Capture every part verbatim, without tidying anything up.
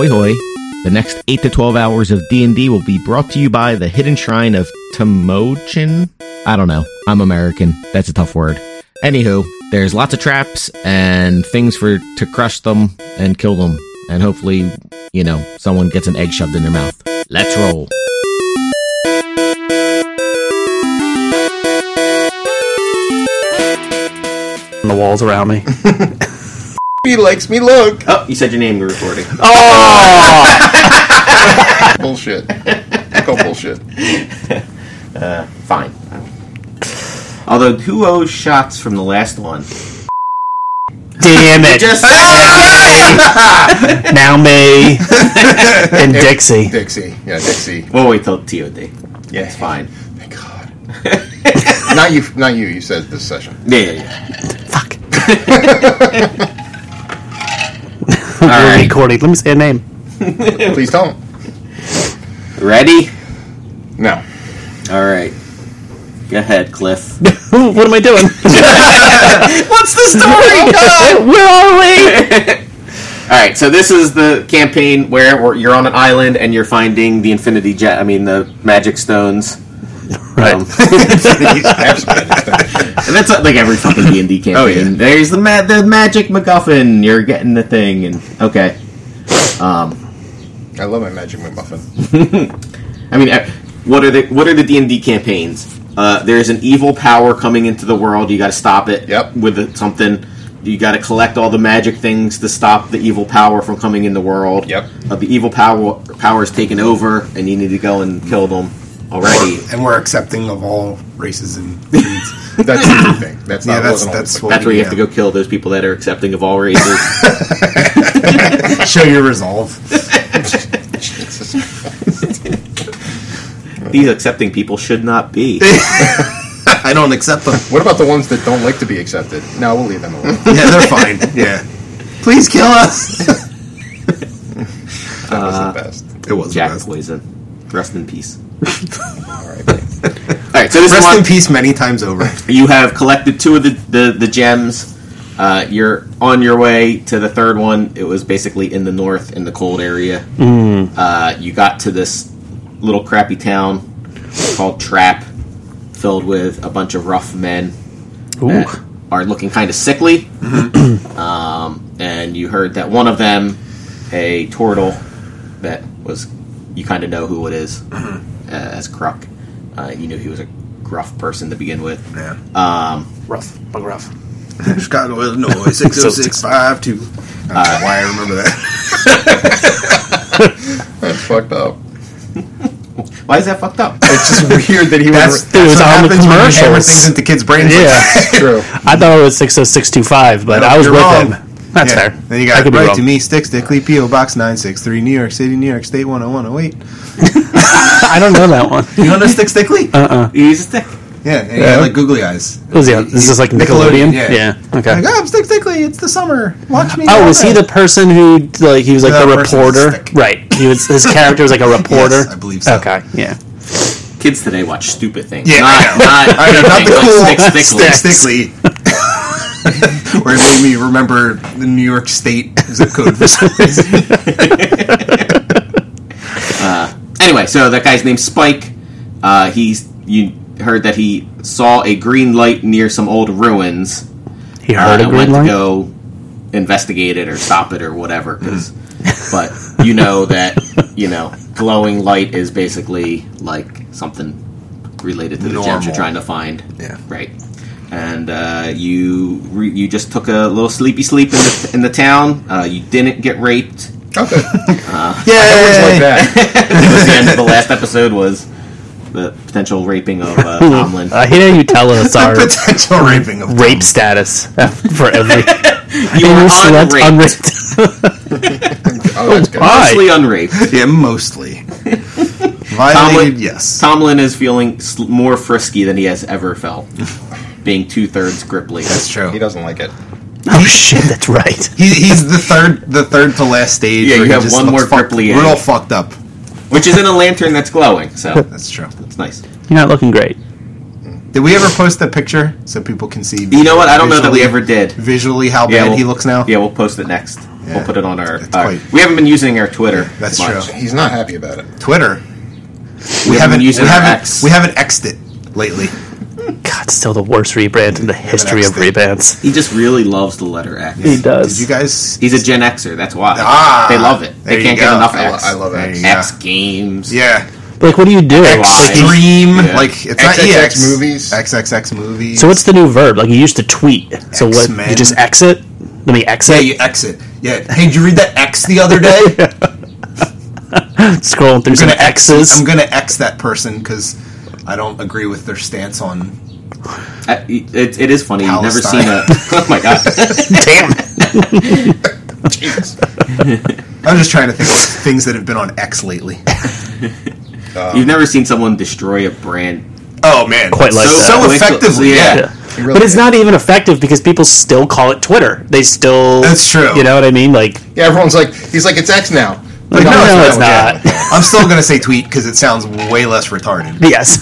Ahoy hoy. The next eight to twelve hours of D and D will be brought to you by the Hidden Shrine of Temochin. I don't know. I'm American. That's a tough word. Anywho, there's lots of traps and things for to crush them and kill them. And hopefully, you know, someone gets an egg shoved in their mouth. Let's roll. On the walls around me. He likes me, look. Oh, you said your name, we're recording. Oh! Bullshit. Go bullshit. Uh, fine. Although, who owes shots from the last one? Damn it. Just Now me and Dixie. Dixie. Yeah, Dixie. We'll wait till T O D. Yeah, it's fine. Thank God. Not you, not you. You said this session. Yeah, yeah, yeah. Fuck. All right. Recording. Let me say a name. Please don't. Ready? No. All right. Go ahead, Cliff. What am I doing? What's the story? God! Where are we? All right, so this is the campaign where where you're on an island and you're finding the Infinity Jet. I mean, the Magic Stones. Right. Um, and that's like every fucking D and D campaign. Oh, yeah. There's the ma- the magic MacGuffin. You're getting the thing, and okay. Um, I love my Magic McMuffin. I mean, uh, what are the what are the D and D campaigns? Uh, there's an evil power coming into the world. You got to stop it. Yep. With a, something. You got to collect all the magic things to stop the evil power from coming in the world. Yep. Uh, the evil power power is taken over, and you need to go and kill them already. And we're accepting of all races and creeds. That's the thing. That's Yeah, not. that's- wasn't that's always what- That's where you yeah. have to go kill those people that are accepting of all races. Show your resolve. These accepting people should not be. I don't accept them. What about the ones that don't like to be accepted? No, we'll leave them alone. Yeah, they're fine. Yeah. Please kill us. That was the best. It was Jack the best. Poison. Rest in peace. All right. Thanks. All right, so this Rest one, in peace many times over. you have collected two of the, the, the gems. Uh, you're on your way to the third one. It was basically in the north, in the cold area. Mm. Uh, you got to this little crappy town called Trap, filled with a bunch of rough men that are looking kind of sickly. um, and you heard that one of them, a turtle that was, you kind of know who it is, uh, as Kruk. Uh, you knew he was a gruff person to begin with. Yeah. Um, Rough. Bug rough. Chicago, Illinois, six oh six five two. I don't know why I remember that. That's fucked up. why is that fucked up? It's just weird that he That's, was. It was that's what on the happens when you hammer commercials. things into kids' brains. Yeah. True. I thought it was six oh six two five, but No, I was you're with wrong. him. That's Yeah. fair. Then you I got could be right wrong. to me, Stick Stickley, P O Box nine six three, New York City, New York State one oh one oh eight. I don't know that one. You don't know Stick Stickley? Uh-uh. He's a stick. Yeah, and he Yeah. had like googly eyes. Was he, is this like Nickelodeon? Nickelodeon, yeah. Okay. Like, oh, I'm Stick Stickley, it's the summer. Watch me. Oh, all was he day." the person who, like, he was like The the person reporter? with the stick. Right. He was. His character was like a reporter? Yes, I believe so. Okay, yeah. Kids today watch stupid things. Yeah, not, I know. not, I know, not the anything cool like Stick Stick Stickly. Stickley. Where it made me remember the New York State zip code for some reason. Uh, anyway, so that guy's named Spike. Uh, he's you heard that he saw a green light near some old ruins. He Uh, heard a and green went light? to go investigate it or stop it or whatever. 'Cause, but you know that you know glowing light is basically like something related to the gems Normal. you're trying to find. Yeah. Right. And uh, you re- you just took a little sleepy sleep in the, in the town. Uh, you didn't get raped. Okay. Uh, Yeah, I always like that. because the end of the last episode was the potential raping of uh, Tomlin. I hate how you tell us our potential raping of rape status for every. You were slept unraped. unraped. Oh, that's good. Why? Mostly unraped. Yeah, mostly. Violated, Tomlin, yes. Tomlin is feeling sl- more frisky than he has ever felt, being two thirds gripply. That's true. He doesn't like it. Oh shit, that's right. He, he's the third, the third to last stage. Yeah, where you he have just one looks more fucked- gripply We're all end. fucked up. Which is in a lantern that's glowing, so That's true. it's nice. You're not looking great. Did we ever post that picture so people can see? You know what? I don't know that we visually- ever did. Visually, how Yeah, bad we'll- he looks now. Yeah, we'll post it next. Yeah. Yeah. We'll put it on our. It's our quite- we haven't been using our Twitter. That's much. true. He's not happy about it. Twitter. We, We haven't, haven't been using we our haven't X. we haven't X'd it lately. God, still the worst rebrand in the history of X'd it. rebrands. He just really loves the letter X. He does. Did you guys? He's a Gen Xer. That's why. Ah, they love it. there They you can't get go. enough I, lo- X. I love There X. you go. X Games. Yeah. But, like, what do you do? Extreme. Yeah. Like it's X X X not E X movies. X X X movies. So what's the new verb? Like, you used to tweet. So what? X-Men. You just exit? Let me exit? Yeah, you exit. Yeah. Hey, did you read that X the other day? Scrolling through I'm some gonna X. X's. I'm gonna X that person because I don't agree with their stance on. I- it, it is funny. You've never seen Palestine. a. Oh my god! Damn. I'm just trying to think of things that have been on X lately. You've never seen someone destroy a brand. Oh man, Quite like So- that. so quickly. effectively. Yeah. Yeah. He really But it's did. not even effective because people still call it Twitter. They still. That's true. You know what I mean? Like, Yeah, everyone's like, he's like, it's X now. like no, no, it's not. I'm still gonna say tweet because it sounds way less retarded. Yes.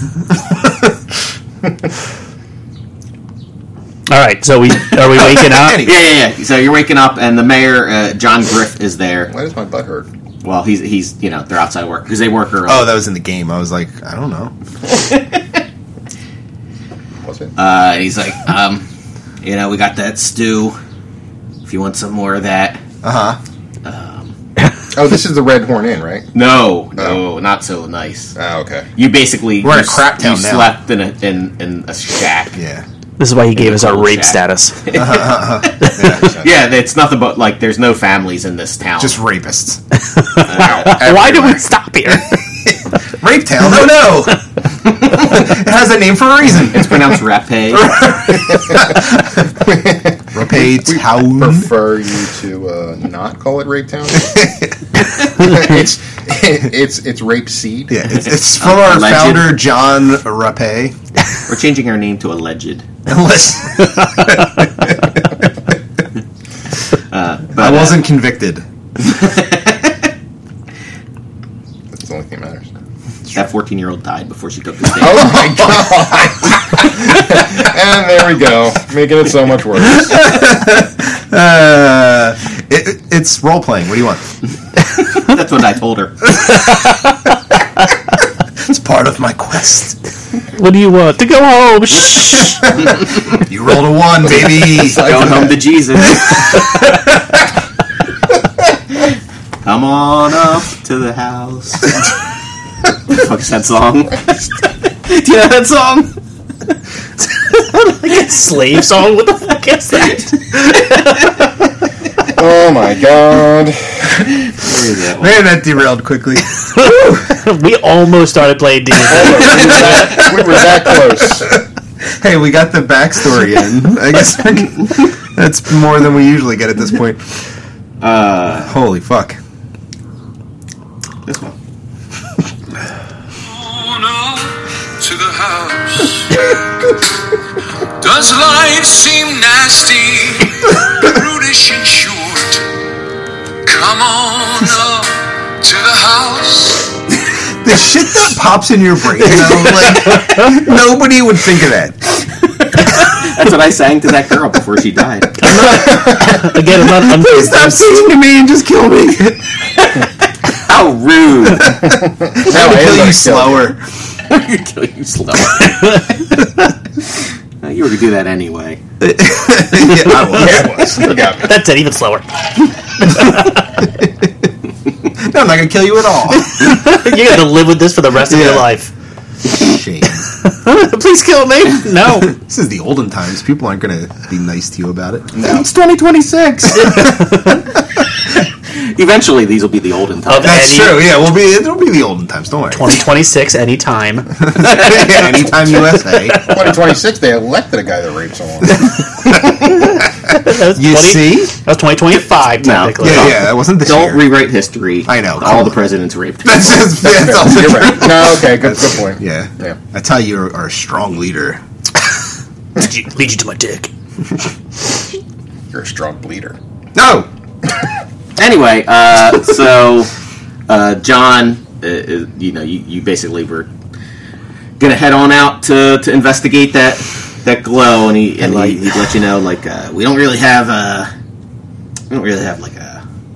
All right. So we are we waking up? Anyway. Yeah, yeah, yeah. So you're waking up, and the mayor, uh, John Griff, is there. Why does my butt hurt? Well, he's he's you know they're outside work because they work early. Oh, that was in the game. I was like, I don't know. Was it? Uh, and he's like, um, you know, we got that stew. If you want some more of that. Uh huh. Oh, this is the Red Horn Inn, right? No, no, not so nice. Oh, okay. You basically We're in you a crap s- town you now. slept in a in, in a shack. Yeah. This is why he gave us our cold rape shack. status. Yeah, it's nothing but like there's no families in this town. Just rapists. Why do we stop here? Rape town? Oh no! It has that name for a reason. It's pronounced rape. Rape town. Prefer you to uh, not call it Rape Town. it's it's it's Rape Seed. Yeah, it's, it's from our Alleged. founder John Rape. We're changing our name to Alleged. Unless But, I uh, wasn't convicted. That's the only thing that matters. that fourteen-year-old died before she took the stand. Oh my god! And there we go, making it so much worse. Uh, it, it- it's role playing. What do you want? That's what I told her. It's part of my quest. What do you want? To go home. Shh. You rolled a one, baby. Going home to Jesus. Come on up to the house. What the fuck's that song? Do you know that song? Like a slave song? What the fuck is that? Oh my god! Man, that derailed quickly. We almost started playing D and D. We were that close. Hey, we got the backstory in. I guess that's more than we usually get at this point. Uh, Holy fuck. this one. On up to the house. Does life seem nasty, brutish and short? Come on up to the house. The shit that pops in your brain, you know, like nobody would think of that. That's what I sang to that girl before she died. Again, I'm not. I'm, Please stop singing to me and just kill me. How rude! That would I am kill you gonna kill slower. Kill you slow. Uh, you were to do that anyway. Yeah, I was. Yeah, it was. You got me. that's it. Even slower. No, I'm not gonna kill you at all. You got to live with this for the rest of your Yeah. life. Shame. Please kill me. No. This is the olden times. People aren't gonna be nice to you about it. No. It's twenty twenty-six. Eventually, these will be the olden times. Of That's any- true. Yeah, we'll be. It'll be the olden times. Don't worry. twenty twenty-six anytime. Yeah, anytime U S A. twenty twenty-six, they elected a guy that raped someone. That was You 20 see? That was twenty twenty-five, No. technically. Yeah, yeah. That wasn't this Don't year. rewrite history. I know, come All on. the presidents raped. That's just. That's all You're the right. No, okay, good, good point. Yeah. Yeah. That's how you are a strong leader. Lead you, lead you to my dick. You're a strong bleeder. No. Anyway, uh, so uh, John, uh, uh, you know, you, you basically were gonna head on out to, to investigate that that glow, and he and he, he'd let you know like uh, we don't really have uh, we don't really have like a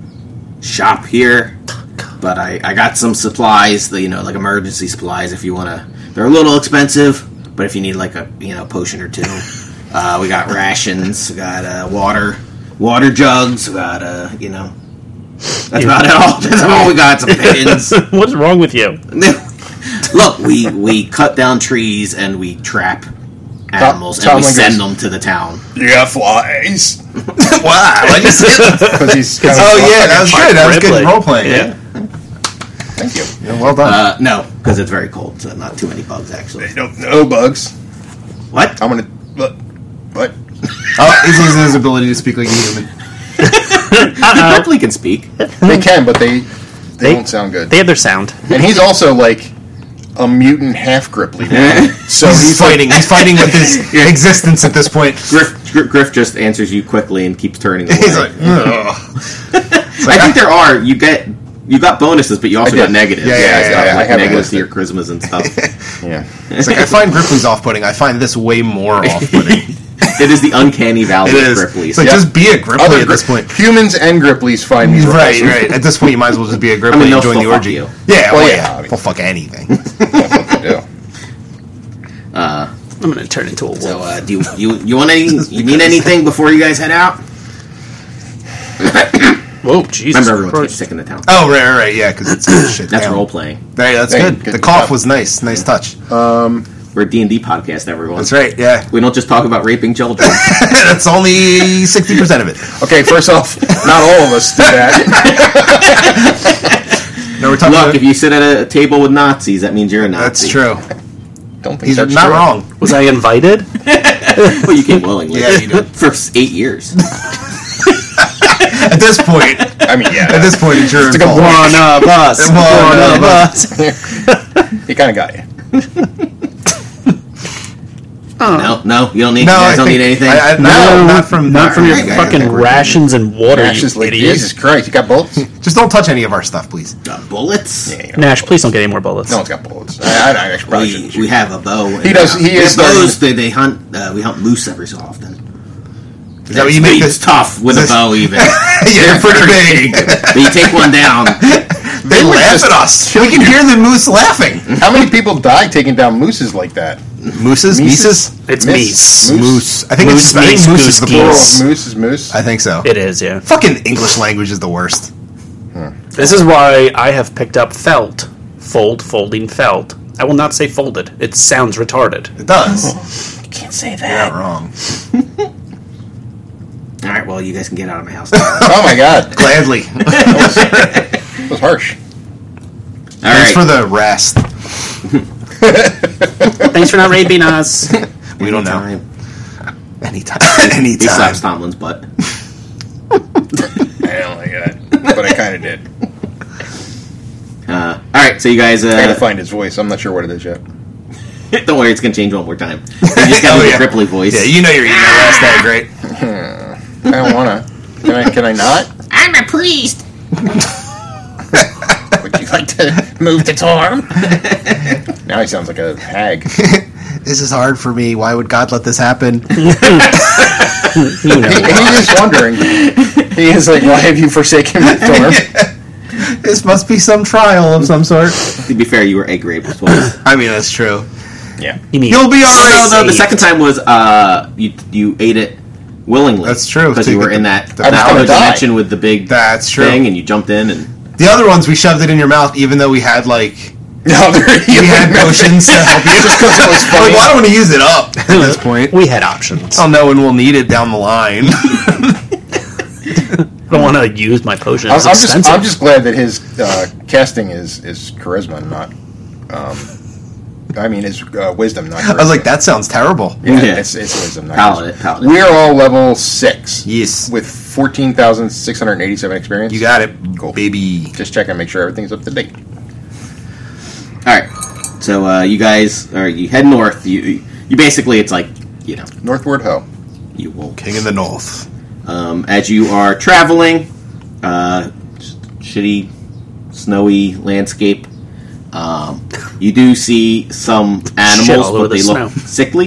shop here, but I, I got some supplies, that, you know, like emergency supplies if you want to. They're a little expensive, but if you need like a, you know, potion or two. Uh, we got rations, we got uh, water, water jugs, we got, uh, you know, that's yeah. about it all. That's all we got, some pins. What's wrong with you? Look, we, we cut down trees and we trap animals Tom, and Tom we send goes, them to the town. You got flies. Wow. Like you said. he's oh, yeah, that was good. That was good role playing. Yeah. yeah. Thank you. Yeah, well done. Uh, no, because it's very cold, so not too many bugs, actually. No, no bugs. What? I'm gonna. What? What? Oh, he's losing his ability to speak like a human. Uh-oh. Ripley can speak. They can, but they, they They- don't sound good. They have their sound. And he's also like a mutant half Gripply man. So He's, he's fighting. Like, He's fighting with his existence at this point. Griff, Griff, Griff just answers you quickly and keeps turning away. He's like, ugh. I think there are. You get you got bonuses, but you also I got did. negatives. Yeah, yeah, it's yeah, got, yeah, I like have negatives to listed. your charismas and stuff. yeah. It's like, I find Gripply's off-putting. I find this way more off-putting. It is the uncanny valley It of is. Gripply. It's like, Yeah. just be a Gripply Other at this Gri- point. Humans and Gripplies find me Right, repulsive. right. At this point, you might as well just be a Gripply I mean, they'll and join the still fuck orgy. you. Yeah, Well, well, yeah, yeah. I mean- Well, fuck anything. That's what they do. Uh, I'm going to turn into a wolf. so, uh, do you, you you want any? You need anything before you guys head out? Whoa, Jesus Remember, everyone's getting Christ. sick in the town. Oh, right, right, right. Yeah, because it's shit. That's down. role playing. Right, that's Hey, good. good The job. cough was nice. Nice touch. We're a D and D podcast, everyone. That's right. Yeah, We don't just talk about raping children. that's only sixty percent of it. Okay, first off, not all of us do that. No, we're talking Look, about. if you sit at a table with Nazis, that means you're a Nazi. That's true. Don't think He's that's not true. wrong. Was I invited? Well, you came willingly. Yeah, you did. For eight years. At this point, I mean, yeah. at this point, it's your It's like a fault. One of us. One One of of us. He kind of got you. No, no, you don't need. No, you guys I don't think, need anything. I, I, no, not from Not from your Alright, guys, fucking I think we're rations and water, Nash you is like, idiot. Jesus Christ, you got bullets? Just don't touch any of our stuff, please. Uh, bullets. Yeah, you know. Nash, please don't get any more bullets. No one's got bullets. I, I, I actually probably We, shouldn't we shoot. have a bow. And, He does- uh, he we is have bows. starting- They, they hunt. Uh, we hunt moose every so often. Is that what you make It's this? tough with this- a bow, even. Yeah, pretty big. But you take one down. They would laugh just at us. We can hear the moose laughing. How many people die taking down mooses like that? Mooses? Mises? Mises? It's Miss- meese. Moose? Moose. I think Moose it's I think means moose goose is the plural. geese. Moose is moose? I think so. It is, yeah. Fucking English language is the worst. This is why I have picked up felt. Fold, folding, felt. I will not say folded. It sounds retarded. It does. You can't say You're that. not wrong. All right, well, you guys can get out of my house. Oh my god. Gladly. That was harsh. All Thanks right. for the rest. Thanks for not raping us. We don't know. Anytime. Anytime. He Anytime. slaps Tomlin's butt. I don't like that. But I kind of did. Uh, all right, so you guys. I gotta Uh, find his voice. I'm not sure what it is yet. don't worry, it's gonna change one more time. You just got Oh, the yeah. Ripley voice. Yeah, you know you're eating that last night, right? I don't wanna. Can I, can I not? I'm a priest. Would you like to move the arm? Now he sounds like a hag. This is hard for me. Why would God let this happen? You know. He, he is wondering. He is like, why have you forsaken me, Thorm? This must be some trial of some sort. To be fair, you were egg raped twice. I mean, that's true. Yeah. You mean You'll be No, alright. no, the second time was uh, you you ate it willingly. That's true. because So you you were get in the- that, the that power other to die. dimension with the big That's true. thing, and you jumped in and. The other ones, we shoved it in your mouth, even though we had like No, there we had potions to help you. Just 'cause it was Like, funny. well, I don't want to use it up at this point. we had options. I'll know when we'll need it down the line. I don't want to use my potion. I'm, It's I'm just, expensive. I'm just glad that his uh, casting is, is charisma, not. Um, I mean, his uh, wisdom, not. Charisma. I was like, that sounds terrible. Yeah, Yeah. It's, it's wisdom, not Paladin, charisma. paladin. We are all level six. Yes. With fourteen thousand six hundred eighty-seven experience. You got it, Cool. baby. Just check and make sure everything's up to date. All right, so uh, you guys are you head north. You you basically it's like you know Northward Ho. you will King in the North. um, as you are traveling, uh, sh- shitty snowy landscape. Um, you do see some animals, Shit all over but they the look snow. sickly.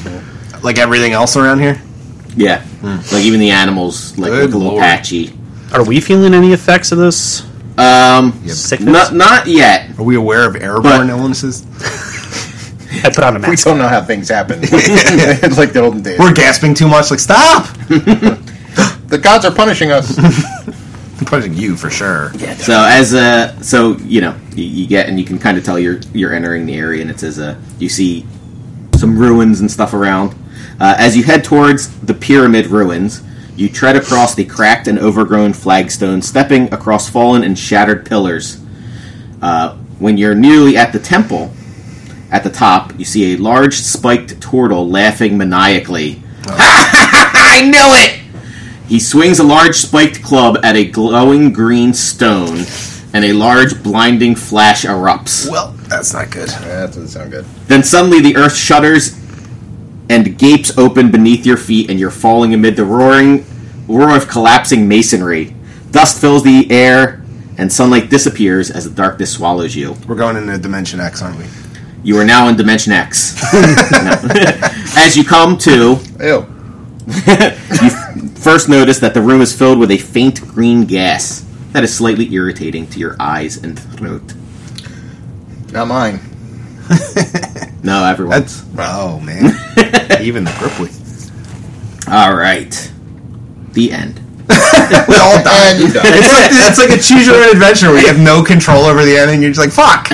Like everything else around here? Yeah, like even the animals like Good look a little lord. patchy. Are we feeling any effects of this Um, sickness? not not yet. Are we aware of airborne But- illnesses? I put on a We mask. don't know how things happen. It's like the olden days. We're gasping too much. Like, stop! The gods are punishing us. I'm punishing you for sure. So as uh, so you know, you, you get and you can kind of tell you're you're entering the area, and it says uh, you see some ruins and stuff around. Uh, as you head towards the pyramid ruins, you tread across the cracked and overgrown flagstones, stepping across fallen and shattered pillars. Uh, when you're nearly at the temple, at the top, you see a large spiked turtle laughing maniacally. I knew it! He swings a large spiked club at a glowing green stone, and a large blinding flash erupts. Well, that's not good. Yeah, that doesn't sound good. Then suddenly the earth shudders and gapes open beneath your feet, and you're falling amid the roaring roar of collapsing masonry. Dust fills the air, and sunlight disappears as the darkness swallows you. We're going into Dimension X, aren't we? You are now in Dimension X. No. As you come to, Ew. you first notice that the room is filled with a faint green gas that is slightly irritating to your eyes and throat. Not mine. No, everyone's. That's oh man, even the Gripply. All right. The end. We all die. And you die. It's like it's like a choose your own adventure where you have no control over the ending. You're just like fuck.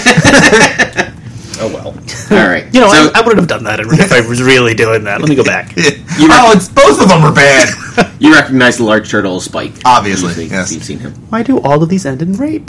Oh well. All right. You know, So- I, I wouldn't have done that if I was really doing that. Let me go back. Oh, it's both of them are bad. You recognize the large turtle as Spike. Obviously, You've, yes. you've seen him. Why do all of these end in rape?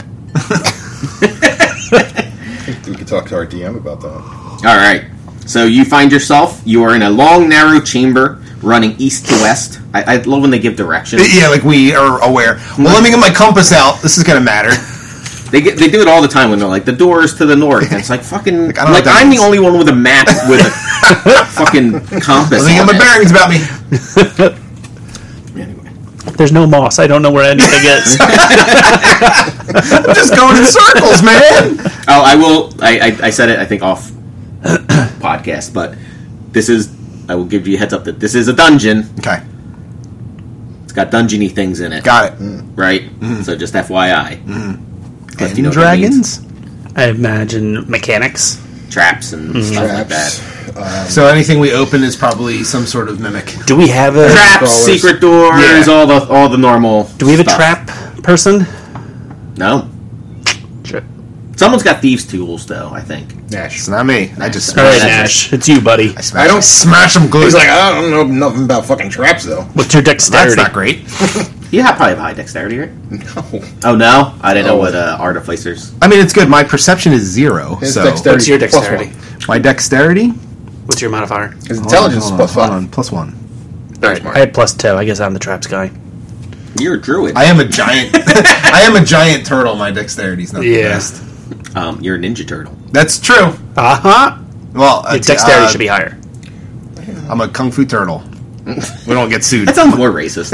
We could talk to our D M about that. All right. So you find yourself, you are in a long, narrow chamber running east to west. I, I love when they give directions. Yeah, like we are aware. Well, let me get my compass out. This is gonna matter. They get, they do it all the time when they're like, the door is to the north. And it's like, fucking, Like, I don't know like what that I'm means. the only one with a map with a fucking compass Let me get on my it. bearings about me. Anyway. There's no moss. I don't know where anything is. I'm just going in circles, man. Oh, I will, I, I, I said it, I think, off podcast, but this is, I will give you a heads up that this is a dungeon. Okay, It's got dungeony things in it. got it. Right? So just F Y I. Mm. If And you know what that dragons. I imagine mechanics. means. Traps and stuff like that. Traps. So anything we open is probably some sort of mimic. Do we have a Traps, Dollars. secret doors, Yeah. all the all the normal. Do we have a stuff. trap person? No. Sure. Someone's got thieves' tools, though. I think. Nash. It's not me. I just All right, smash. Nash, it's you, buddy. I, smash I don't smash them good. He's like, I don't know nothing about fucking traps, though. What's your That's dexterity? not great. You have probably have high dexterity, right? No. Oh no, I didn't know Oh. what uh, artificers. I mean, it's good. My perception is zero. His so dexterity What's your plus dexterity? one. my dexterity. What's your modifier? His intelligence Hold is on, plus hold on, five. plus one. All right, I had plus two. I guess I'm the traps guy. You're a druid. I am a giant. I am a giant turtle. My dexterity's not the Yeah. best. Um, you're a ninja turtle. That's true. Uh huh. Well, Your uh, dexterity uh, should be higher. I'm a kung fu turtle. We don't get sued. That sounds more racist.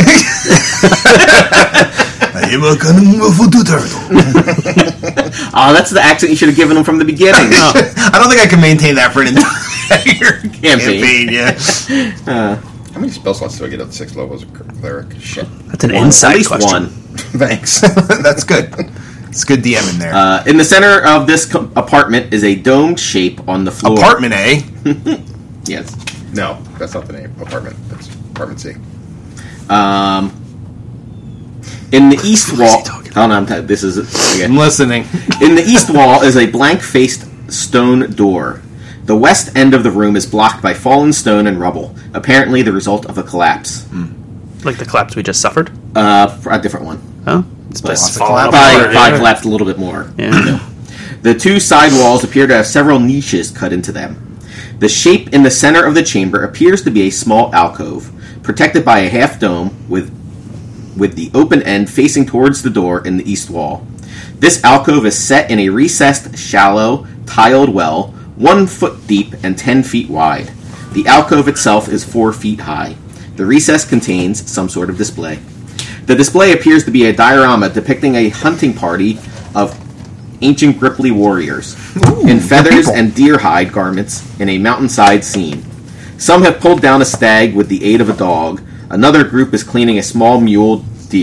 I am a kung fu turtle. Oh, that's the accent you should have given him from the beginning. I don't think I can maintain that for an entire Campaign. campaign. Yeah. How many spell slots do I get at six levels of cleric? Shit. That's an One. insight At least question. one. Thanks. That's good. It's good D M in there. Uh, in the center of this co- apartment is a domed shape on the floor. Apartment A. Yes. No, that's not the name. Apartment. That's apartment C. Um, in the east Who is wall. he talking Oh no, I'm t- this is okay. I'm listening. In the east wall is a blank-faced stone door. The west end of the room is blocked by fallen stone and rubble, apparently the result of a collapse. Like the collapse we just suffered. Uh, a different one. Oh, it's But just Lots of falling collapse. Probably, apart. probably Yeah. collapsed a little bit more. Yeah. The two side walls appear to have several niches cut into them. The shape in the center of the chamber appears to be a small alcove, protected by a half dome with with the open end facing towards the door in the east wall. This alcove is set in a recessed, shallow, tiled well, one foot deep and ten feet wide. The alcove itself is four feet high. The recess contains some sort of display. The display appears to be a diorama depicting a hunting party of ancient Gripply warriors in feathers people. and deer hide garments in a mountainside scene. Some have pulled down a stag with the aid of a dog. Another group is cleaning a small mule deer,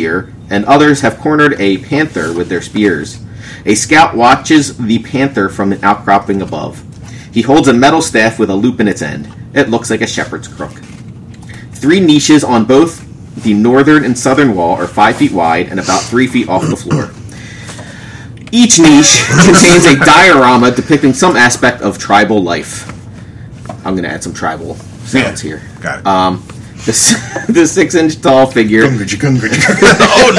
and others have cornered a panther with their spears. A scout watches the panther from an outcropping above. He holds a metal staff with a loop in its end. It looks like a shepherd's crook. Three niches on both the northern and southern wall are five feet wide and about three feet off the floor. Each niche contains a diorama depicting some aspect of tribal life. I'm going to add some tribal sounds Yeah. here. Got it. Um, the, s- the six-inch tall figure... Oh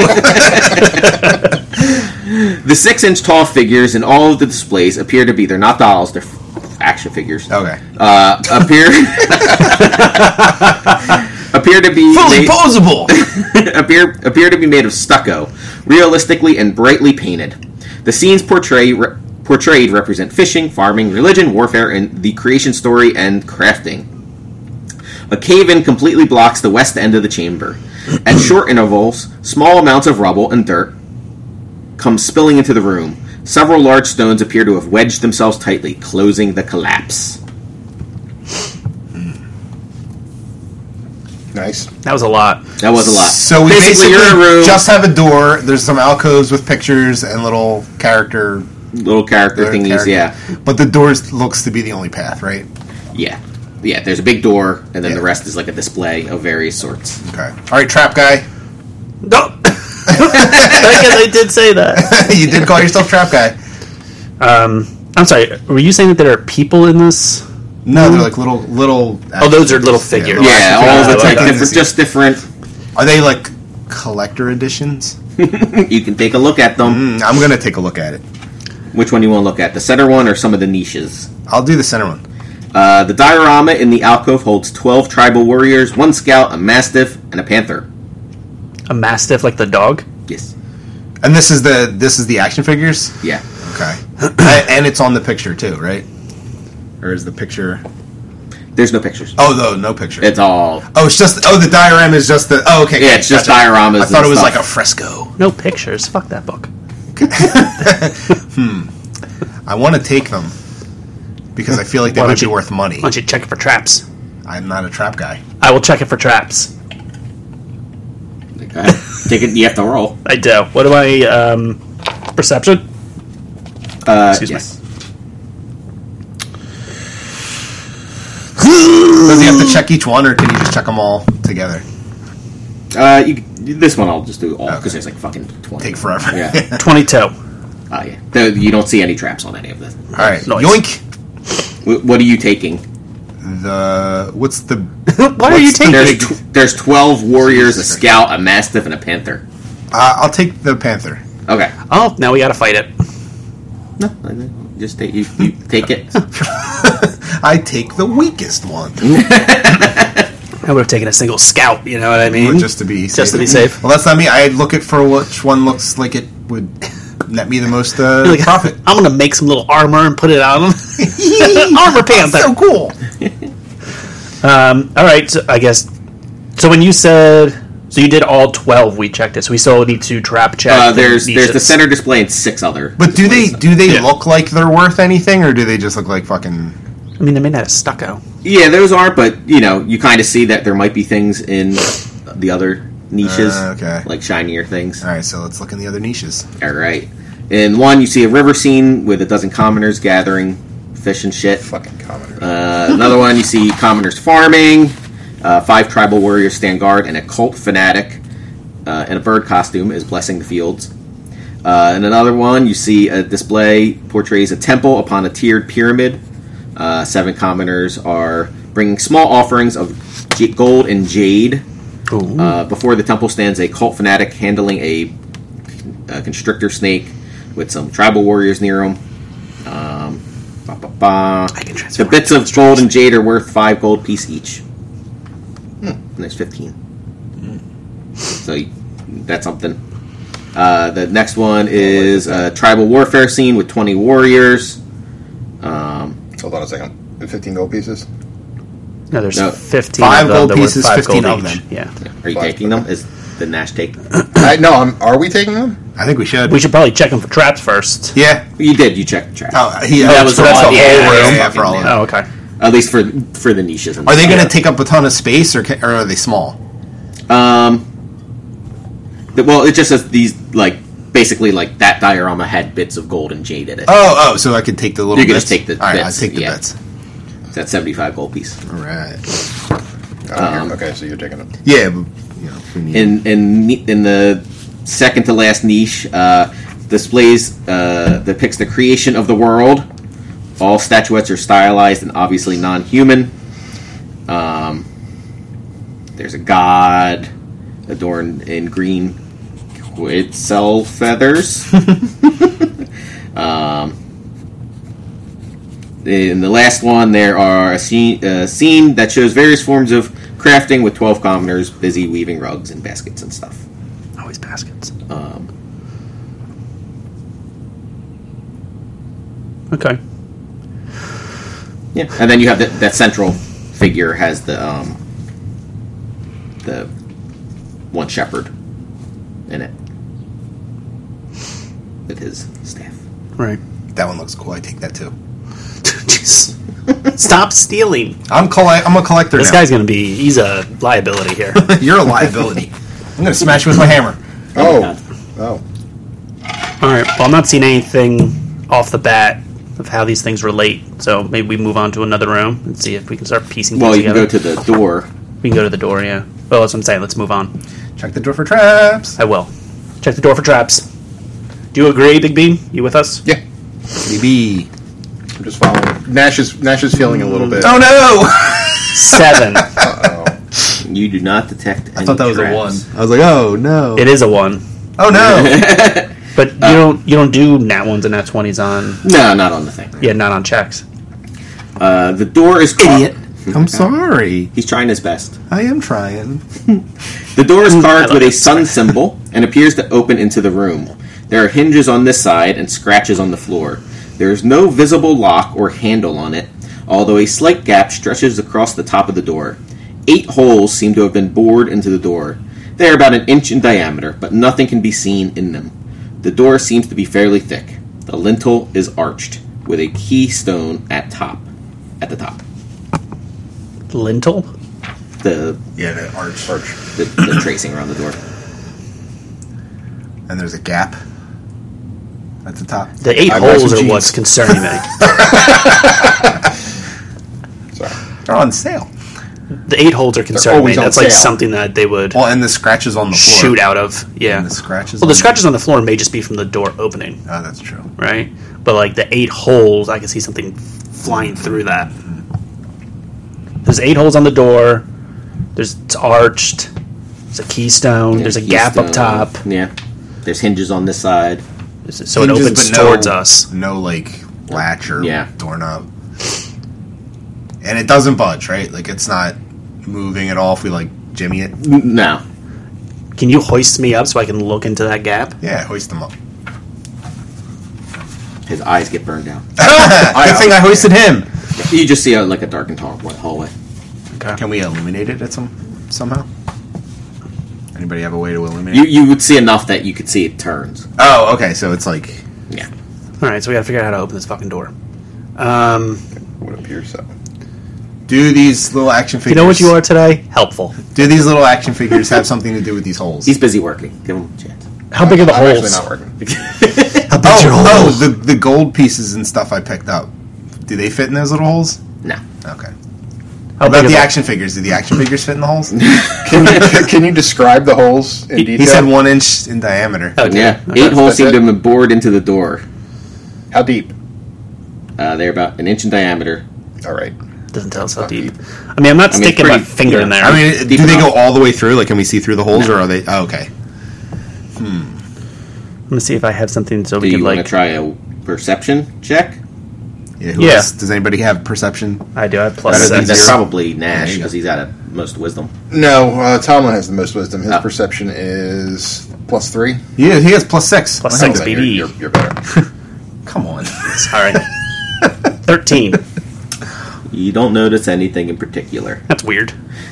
no! The six-inch tall figures in all of the displays appear to be... They're not dolls, they're f- action figures. Okay. Uh, appear... appear to be... Fully made- posable. appear appear to be made of stucco, realistically and brightly painted. The scenes portray, re, portrayed represent fishing, farming, religion, warfare, and the creation story and crafting. A cave-in completely blocks the west end of the chamber. At short intervals, small amounts of rubble and dirt come spilling into the room. Several large stones appear to have wedged themselves tightly, closing the collapse. Nice. That was a lot. That was a lot. So we basically, basically, you're in a room, just have a door. There's some alcoves with pictures and little character, little character little thingies, character. yeah. But the door looks to be the only path, right? Yeah. Yeah, there's a big door, and then Yeah. the rest is like a display of various sorts. Okay. All right, trap guy. No. I guess I did say that. You did call yourself trap guy. Um, I'm sorry. Were you saying that there are people in this? No, they're like little little. Oh, those are little figures. little Yeah, action all of figures. it's like okay. different, just different. Are they like collector editions? You can take a look at them. Mm, I'm gonna take a look at it. Which one do you want to look at? The center one or some of the niches? I'll do the center one. Uh, the diorama in the alcove holds twelve tribal warriors, one scout, a mastiff, and a panther. A mastiff, like the dog. Yes. And this is the this is the action figures. Yeah. Okay. and, and it's on the picture too, right? Or is the picture? There's no pictures. Oh, no, no picture. It's all... oh, it's just. Oh, the diorama is just the. Oh, okay. Yeah, it's just gotcha. dioramas I thought and it was stuff. like a fresco. No pictures. Fuck that book. I want to take them because I feel like they Why might don't be you- worth money. Why don't you check it for traps? I'm not a trap guy. I will check it for traps. Okay. Take it, you have to roll. I do. What do I, um, perception? Uh, Excuse me. yes. Does he have to check each one, or can you just check them all together? Uh, you, this one I'll just do all, because Okay. there's like fucking twenty. Take forever. Yeah. twenty-two. Oh, yeah. The, you don't see any traps on any of this. All right. Nice. Yoink. Wh- What are you taking? The what's the? What are you what's the taking? There's big- tw- there's twelve warriors, a Jesus scout, a mastiff, and a panther. Uh, I'll take the panther. Okay. Oh, now we gotta fight it. No, just take you, you take it. I take the weakest one, I would have taken a single scout, you know what I mean? just to be Just to be safe. Well, that's not me. I look at for which one looks like it would net me the most uh, Like, profit. I'm gonna make some little armor and put it on them. Armor panther. So cool. Um, all right, so I guess. So when you said, so you did all twelve, we checked it. So we still need to trap check. Uh, the there's there's the niches. center display and six other. But do they displays. do they Yeah. look like they're worth anything, or do they just look like fucking? I mean, they're made out of stucco. Yeah, those aren't. But you know, you kind of see that there might be things in the other niches, Uh, okay. like shinier things. All right, so let's look in the other niches. All right. In one, you see a river scene with a dozen commoners gathering fish and shit. Fucking commoners. Uh, another one, you see commoners farming. Uh, five tribal warriors stand guard, and a cult fanatic uh, in a bird costume is blessing the fields. Uh, in another one, you see a display portrays a temple upon a tiered pyramid. Uh, seven commoners are bringing small offerings of j- gold and jade. Uh, before the temple stands a cult fanatic handling a, a constrictor snake with some tribal warriors near him. Um, ba, ba, ba. I can The transform bits into of gold and jade are worth five gold piece each. And there's fifteen. So y- that's something. Uh, the next one is a tribal warfare scene with twenty warriors. Um, Hold on a second. fifteen gold pieces? No, there's No. fifteen. Five of them gold that were pieces, five fifteen gold of each. them. Yeah, are you Five. taking them? Is the Nash take? I, no, I'm, are we taking them? I think we should. we should probably check them for traps first. Yeah. You did. You checked the trap. Oh, he, That oh, was so that's all- the yeah, whole yeah, room. yeah, Yeah, for all of yeah. them. Oh, okay. At least for for the niches. And Are they stuff. going to take up a ton of space, or, ca- or are they small? Um, Well, it just says these, like, basically, like, that diorama had bits of gold and jade in it. Oh, oh, so I can take the little You can bits? just take the All right, bits, I'll take the yeah. bits. That's seventy-five gold piece. All right. Oh, here. Um, okay, so you're taking it. Yeah, but, you know, if we need In in in the second to last niche, uh, displays uh, depicts the creation of the world. All statuettes are stylized and obviously non-human. Um, there's a god adorned in green quetzal feathers. um, in the last one, there are a scene, a scene that shows various forms of crafting with twelve commoners busy weaving rugs and baskets and stuff. Always baskets. Um, Okay. yeah, and then you have the, that central figure has the um, the one shepherd in it with his staff. Right. that one looks cool. I take that too. Stop stealing. I'm coll- I'm a collector This now. guy's going to be, he's a liability here. You're a liability. I'm going to smash you with my hammer. Oh, oh. All right. Well, I'm not seeing anything off the bat of how these things relate. So maybe we move on to another room and see if we can start piecing Well, things you can together. go to the door. We can go to the door, yeah. Well, that's what I'm saying. Let's move on. Check the door for traps. I will. Check the door for traps. Do you agree, Big Bean? You with us? Yeah, Maybe. I'm just following. Nash is Nash is feeling a little bit. Oh no! Seven. Uh-oh. You do not detect. I thought that was a one. I was like, oh no. It is a one. Oh no! But you don't you don't do nat ones and nat twenties on, No, not on the thing. yeah, not on checks. Uh, the door is Idiot. I'm sorry. He's trying his best. I am trying. The door is carved I with love a sun symbol and appears to open into the room. There are hinges on this side and scratches on the floor. There is no visible lock or handle on it, although a slight gap stretches across the top of the door. Eight holes seem to have been bored into the door. They are about an inch in diameter, but nothing can be seen in them. The door seems to be fairly thick. The lintel is arched, with a keystone at top, at the top. Lintel? The Yeah, the arch. Arch. the, the tracing around the door. And there's a gap at the top. The eight I wear holes some are jeans. what's concerning me. Sorry. They're on sale. The eight holes are concerning me. always on That's like sale. something that they would Well, and the scratches on the floor. shoot out of. Yeah. And the scratches. Well, the on scratches on the floor may just be from the door opening, Oh, that's true. right? But like the eight holes, I can see something flying through that. There's eight holes on the door. There's it's arched. There's a keystone. There's a gap up Keystone. top. Yeah. There's hinges on this side. So it Hinges, opens but no- towards us. No, like, latch or Yeah. doorknob. And it doesn't budge, right? Like, it's not moving at all if we, like, jimmy it. N- No. Can you hoist me up so I can look into that gap? Yeah, hoist them up. His eyes get burned out. Good thing I hoisted him. You just see a, like a darkened hall- hallway. Can we illuminate it at some somehow? Anybody have a way to illuminate You it? you would see enough that you could see it turns. Oh, okay, so it's like... Yeah. All right, so we got to figure out how to open this fucking door. Um, What appears so. Do these little action you figures... know what you are today? Helpful. Do these little action figures have something to do with these holes? He's busy working. Give him a chance. How big are the I'm holes? actually not working. How big's your oh, oh, holes? the, the gold pieces and stuff I picked up. Do they fit in those little holes? No. Okay. How How about big the are action figures? Do the action figures fit in the holes? Can you, can you describe the holes in He- detail? He said one inch in diameter. Okay. Yeah. Okay. Eight holes That's seem it? to have been bored into the door. How deep? Uh, they're about an inch in diameter. All right. Doesn't tell us how Not deep. deep. I mean, I'm not I mean, sticking my pretty- finger in yeah. there. I mean, do Deep they enough. go all the way through? Like, can we see through the holes, No. or are they... Oh, okay. I'm gonna see if I have something so Do we you could want like. to try a perception check? Yeah, who Yeah. else? Does anybody have perception? I do. I have plus Better than six. That's zero. probably There Nash you go. because he's out of most wisdom. No, uh, Tomlin has the most wisdom. His Ah. perception is plus three. Yeah, he has plus six. Plus Oh, six, then baby. You're, you're, you're better. Come on. Sorry. Thirteen. You don't notice anything in particular. That's weird.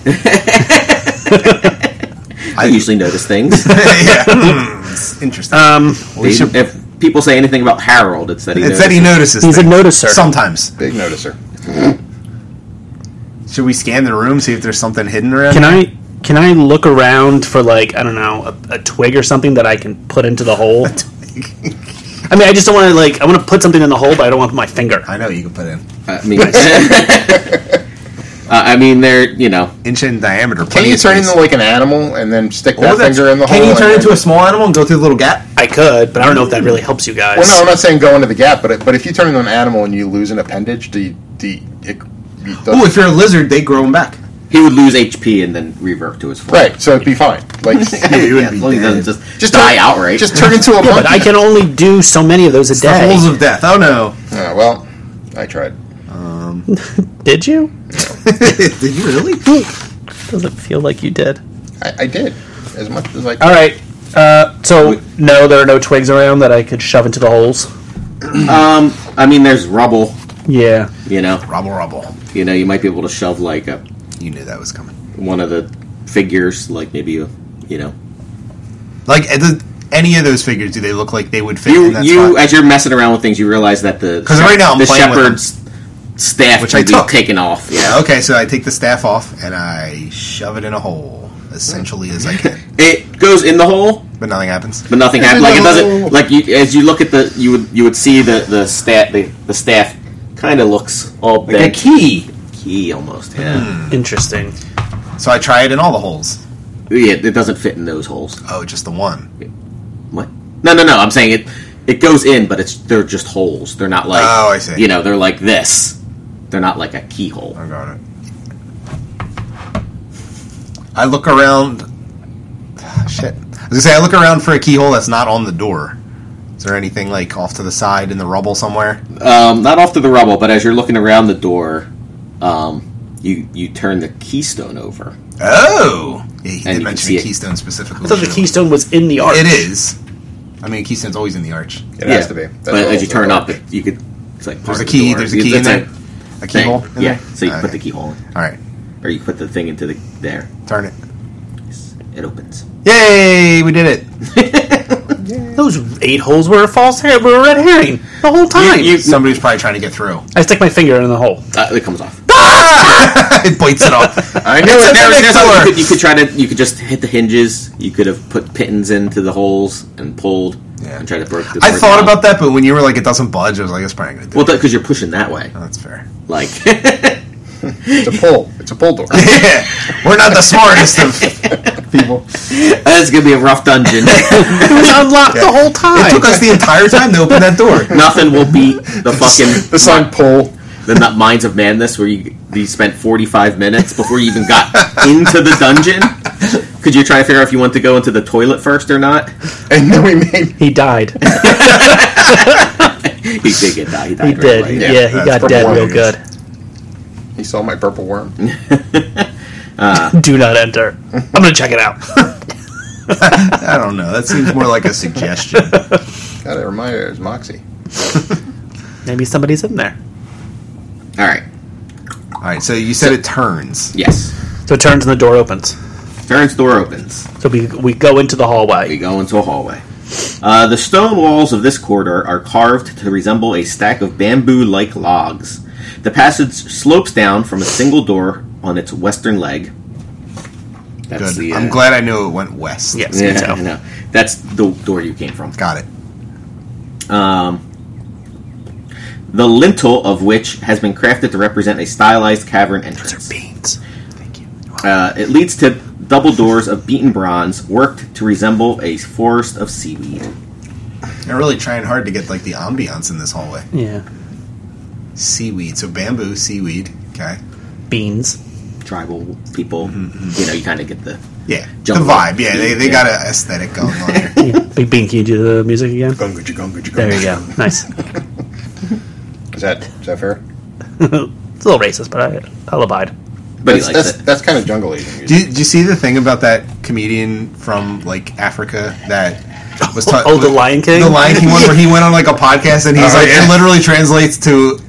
I usually notice things. yeah. Hmm, it's interesting. Um, we should, if people say anything about Harold, it's that he it's notices. that he notices. He's a things. noticer. Sometimes. Big noticer. Should we scan the room, see if there's something hidden around? can here? I can I look around for like I don't know a, a twig or something that I can put into the hole? I mean, I just don't want to like. I want to put something in the hole, but I don't want to put my finger. I know you can put in. I mean, uh, I mean, they're you know inch in diameter. Can you turn into like an animal and then stick that Oh, that's- finger in the Can hole? you turn and into then- a small animal and go through the little gap? I could, but I don't know if that really helps you guys. Well, no, I'm not saying go into the gap, but it, but if you turn into an animal and you lose an appendage, do you, do you, it, it Oh, if you're a lizard, they grow them back. he would lose H P and then revert to his form. right? So it'd be fine. Like you would Yeah, be as long as he dead. doesn't just, just die turn, outright. Just turn into a Yeah, monkey. but I can only do so many of those a The day. holes of death. Oh no! Uh, well, I tried. Did you? Did you really? Doesn't feel like you did. I, I did as much as I could. All right. Uh, so no, there are no twigs around that I could shove into the holes. um, I mean, there's rubble. Yeah. You know, Rubble, rubble. you know, you might be able to shove like a You knew that was coming. one of the figures, like maybe a, you know, Like uh, the, any of those figures, do they look like they would fit you in that you spot? as you're messing around with things, you realize that the 'Cause right now I'm the playing with shepherd's staff Which can I be took. taken off. Yeah, Okay, so I take the staff off and I shove it in a hole, essentially as I can, it goes in the hole, but nothing happens. but nothing happens. Like it doesn't. Like you, as you look at the, you would you would see the the stat the, the staff kind of looks all Like a bent. key. key almost. Yeah, Interesting. So I try it in all the holes. yeah. It doesn't fit in those holes. Oh, just the one. What? No, no, no. I'm saying it. It goes in, but it's they're just holes. They're not like. Oh, I see. You know, they're like this. They're not like a keyhole. I got it. I look around. Shit. I was gonna say I look around for a keyhole that's not on the door. Is there anything like off to the side in the rubble somewhere? Um, not off to the rubble, but as you're looking around the door, um, you you turn the keystone over. Oh, yeah, he And did you can mention see a it. keystone specifically. I thought the keystone was in the arch. It is. I mean, a keystone's always in the arch. It has to be. That's but all as you the turn work. up, it, you could. It's like There's part a of the key. door. There's a key in It's there. A thing. keyhole. in Yeah. there? So you Okay. put the keyhole in, All right. or you put the thing into the there. Turn it. It opens. Yay! We did it. Those eight holes were a false hair. Were a red herring the whole time. You- you- Somebody's probably trying to get through. I stick my finger in the hole. Uh, it comes off. It bites it off. I knew It's it. a There- next there's door. other- you, could, you could try to. You could just hit the hinges. You could have put pittons into the holes and pulled Yeah. and try to break the I door thought down. about that, but when you were like, it doesn't budge, I was like, it's probably going to do Well, it. because you're pushing that way. Oh, that's fair. Like, It's a pull. It's a pull door. Yeah. We're not the smartest of people. that's gonna be a rough dungeon. It was unlocked the whole time. It took us the entire time to open that door. Nothing will beat the fucking The sign pull. the Nut Minds of Madness, where you you spent forty-five minutes before you even got into the dungeon. Because you're trying to figure out if you want to go into the toilet first or not. And then we made. He died. He did get died. He died He right did. away. Yeah, Yeah, he that's got from dead one real of good. He saw my purple worm. Do not enter. I'm gonna check it out. I don't know. That seems more like a suggestion. God, it reminded me it was Moxie. Maybe somebody's in there. All right. All right, so you said it turns. Yes. So it turns and the door opens. Turns door opens. So we we go into the We hallway. go into a hallway. Uh, the stone walls of this corridor are carved to resemble a stack of bamboo-like logs. The passage slopes down from a single door on its western leg. That's Good. the. uh, I'm glad I knew it went west. Yes, me Yeah, too. I know. That's the door you came from. Got it. Um, the lintel of which has been crafted to represent a stylized cavern entrance. Beans. Thank you. Uh, it leads to double doors of beaten bronze, worked to resemble a forest of seaweed. They're really trying hard to get like the ambiance in this hallway. Yeah. Seaweed. So bamboo, seaweed. Okay. Beans. Tribal people, you know, you kind of get the. Yeah. Jungle. The vibe. Yeah, they, they Yeah. got an aesthetic going on here. Yeah. Big Bean, can you do the music again? Gunga, gunga, gunga. There you go. Nice. Is that is that fair? It's a little racist, but I, I'll abide. But he That's likes that's, it. that's kind of jungle Asian music. Do you, do you see the thing about that comedian from like Africa that was ta- Oh, the Lion King? The Lion King one where he went on like a podcast and he's Oh, like yeah. it literally translates to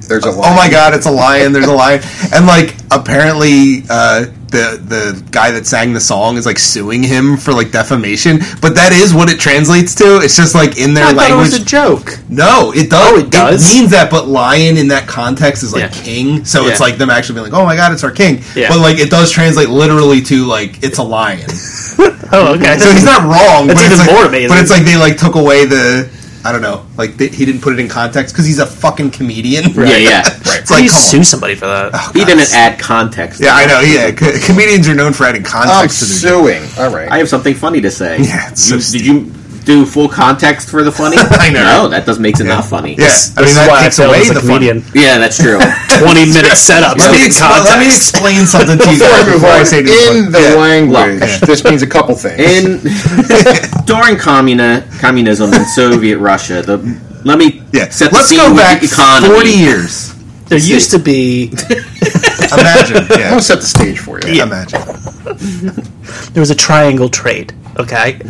There's a Oh lion. my god, it's a lion. There's a lion, and like apparently uh, the the guy that sang the song is like suing him for like defamation. But that is what it translates to. It's just like in their I thought it language. was a joke. No, it does. Oh, it does? means that, but lion in that context is like Yeah. king. So it's Yeah. like them actually being like, "Oh my god, it's our king." Yeah. But like it does translate literally to like it's a lion. Oh, okay. So he's not wrong. That's but it's even like, more amazing. But it's like they like took away the. I don't know. Like they, he didn't put it in context because he's a fucking comedian. Yeah, yeah. Right. It's How do like you come sue on. somebody for that? He didn't add context. Yeah, I know. Yeah, Co- comedians are known for adding I'm context to their jokes. suing. All right. I have something funny to say. Yeah, it's so You- stupid. did you do full context for the funny? I know. No, that does makes it not funny. Yes, I This mean is that why I takes failed away as a the fun. comedian. Yeah, that's true. Twenty minute setup. Let me, in explain, let me context. explain something to you Before I guys move before I on, say this in one. the Yeah. language, Yeah. this means a couple things. In during communi- communism in Soviet Russia, the let me Yeah. set the Let's scene go with back the economy. forty years. There used to be Imagine. I'm Yeah. gonna set the stage for you. Imagine. there was a triangle trade. Okay,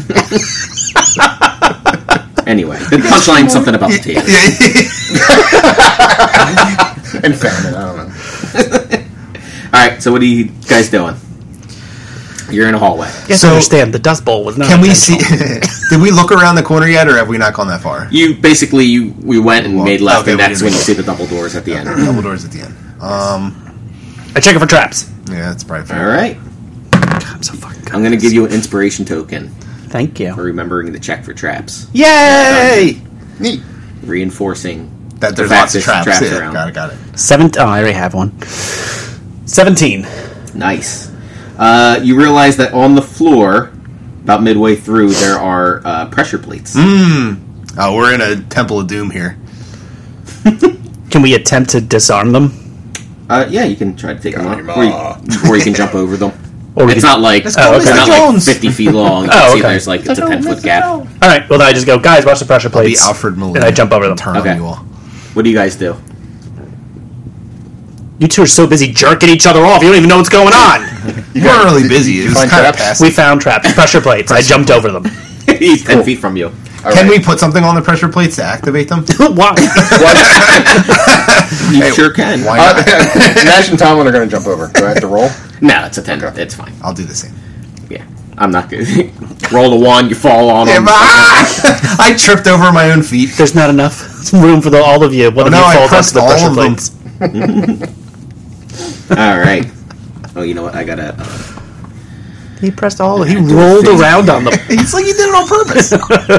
Anyway, the punchline's something about the table. And famine. I don't know. All right, so what are you guys doing? You're in a hallway. you have So- to understand the Dust Bowl was not. Can we see? intentional. Did we look around the corner yet, or have we not gone that far? You basically you we went and Well, made left, okay, and we that's didn't when you make see the double doors at the end. Double doors at the end. Um. I check it for traps. Yeah, that's probably fair. All right, I'm so fucking good. I'm going to give you an inspiration token Thank you. for remembering to check for traps, Yay! Neat. reinforcing That there's the fact lots of there's traps. Yeah, around. got it. Got it. Seven. Oh, I already have one. Seventeen. Nice. Uh, you realize that on the floor, about midway through, there are uh, pressure plates. Oh, we're in a Temple of Doom here. Can we attempt to disarm them? Uh, yeah, you can try to take them Got out, him, or you, uh. or you can jump over them. Or we It's could- not like Let's go, it's Mister not like Jones. fifty feet long. You can Oh, see okay. there's like it's a ten foot gap. All right. Well, then I just go, guys. Watch the pressure I'll be plates. Alfred Molina. and I jump over them. Turn Okay. on you all. What do you guys do? You two are so busy jerking each other off. You don't even know what's going on. You weren't really busy. It was find kind of traps? passive. We found traps. Pressure plates. I jumped over them. He's ten feet from you. All Can right. we put something on the pressure plates to activate them? Why? You Hey, sure can. Why Uh, not? Nash and Tomlin are going to jump over. Do I have to roll? No, it's a ten. Okay. It's fine. I'll do the same. Yeah, I'm not good. Roll a one, you fall on them. I tripped over my own feet. There's not enough room for the, all of you. One Oh, of no, you I falls pressed onto the all pressure of them. plates. All right. Oh, you know what? I gotta. Uh, He pressed all. He do a rolled thing. around on them. It's like you did it on purpose.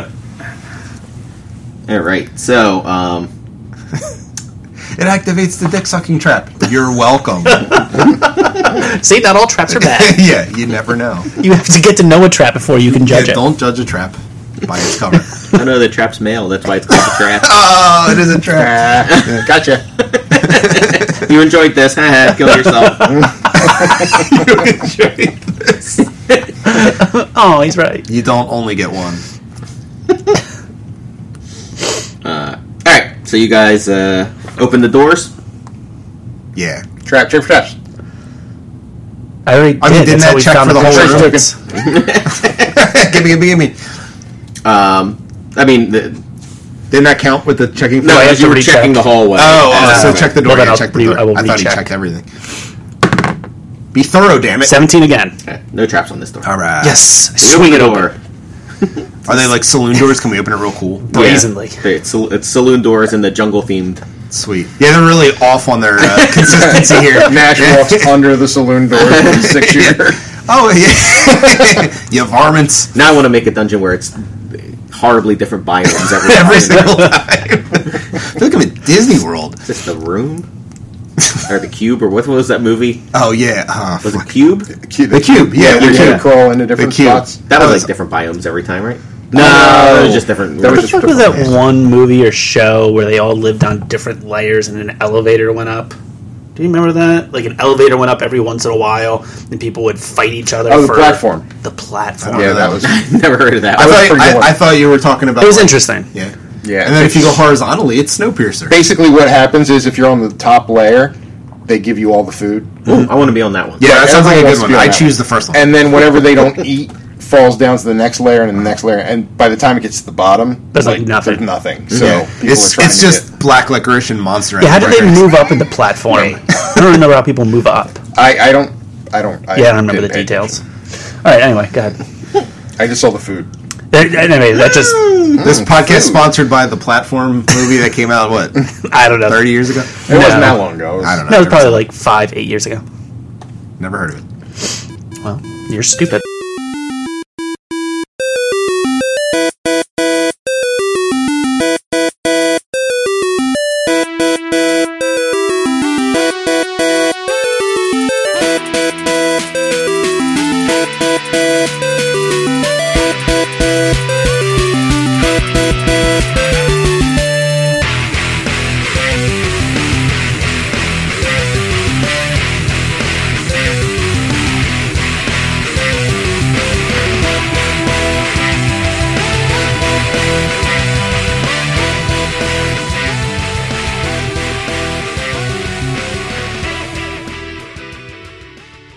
all right. So, um, It activates the dick sucking trap. You're welcome. See, not all traps are bad. Yeah, you never know. You have to get to know a trap before you can judge Yeah, it. don't judge a trap by its cover. I know the trap's male. That's why it's called a trap. Oh, it is a trap. Gotcha. You enjoyed this? Haha, kill yourself. Oh, he's right. You don't only get one. All right. So you guys uh, open the doors. Yeah. Trap, check for traps. I already I mean, did. didn't That's how that we check found for the whole pressure room? plates. give me, give me, give me. Um, I mean, the, Didn't that count with the checking? no, I have as you to were recheck. checking the hallway. Oh, oh, Uh, so okay. check the door. Well, then yeah, I'll check the re- door. I will I thought he recheck. checked everything. Be thorough, damn it. Seventeen again. okay, no traps on this door. All right. Yes. You Swing it open the over. door. Are they like saloon doors? Can we open it real cool? Brazenly. Yeah. It's, it's saloon doors and the jungle themed. Sweet. Yeah, they're really off on their uh, consistency here. Nash walks under the saloon door with a six shooter. Oh yeah. You varmints. Now I want to make a dungeon where it's horribly different biomes every time. Every single time. I feel like I'm at Disney World. Is this the room? Or the cube? Or what was that movie? Oh yeah. Uh, Was fuck. it Cube? The cube, The cube, yeah, where the you cube. can crawl into different The cube. spots. That was Oh, like it's- different biomes every time, right? No. it was just different. That was What the just fuck was that different. one movie or show where they all lived on different layers and an elevator went up? Do you remember that? Like an elevator went up every once in a while and people would fight each other Oh, the for platform. The platform. Yeah, that was. Never heard of that. I was thought, pretty I, good. I thought you were talking about. It was like- interesting. Yeah. Yeah. And then if you go horizontally, it's Snowpiercer. Basically, what happens is if you're on the top layer, they give you all the food, Ooh, I want to be on that one. Yeah, that sounds like a Everybody good wants to one. be on I that choose one. the first one. and then whatever they don't eat falls down to the next layer and the next layer, and by the time it gets to the bottom, There's, like, nothing. There's nothing. So Yeah. people It's are trying it's to just get- black licorice and Monster. Yeah, how Energy did they records. move up in the platform? Right. I don't remember how people move up. I, I don't. I don't. I Yeah, I don't remember the didn't pay details. attention. All right, anyway, go ahead. I just saw the food. Anyway, that just, This podcast food. sponsored by the Platform movie that came out what I don't know. thirty years ago. It wasn't that long ago. It was, I don't know. That was Never probably seen like five, eight years ago. it. Never heard of it. Well, you're stupid.